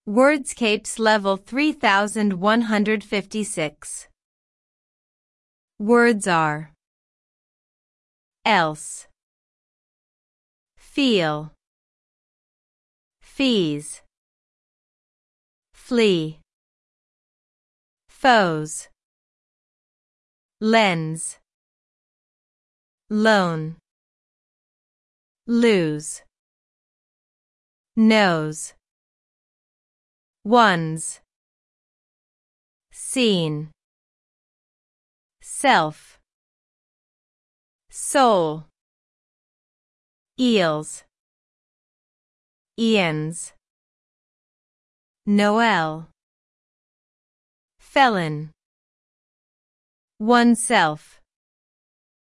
Wordscapes level 3156. Words are else, feel, fees, flee, foes, lens, loan, lose, nose, ones, seen, self, soul, eels, Ian's, Noel, felon, oneself.